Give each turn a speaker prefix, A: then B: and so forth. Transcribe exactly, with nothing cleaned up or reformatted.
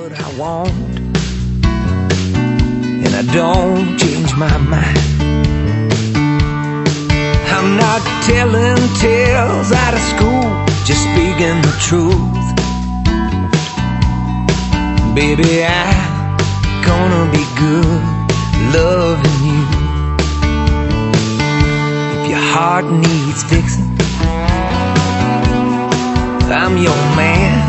A: what I want, and I don't change my mind. I'm not telling tales out of school, just speaking the truth. Baby, I'm gonna be good loving you. If your heart needs fixing, I'm your man.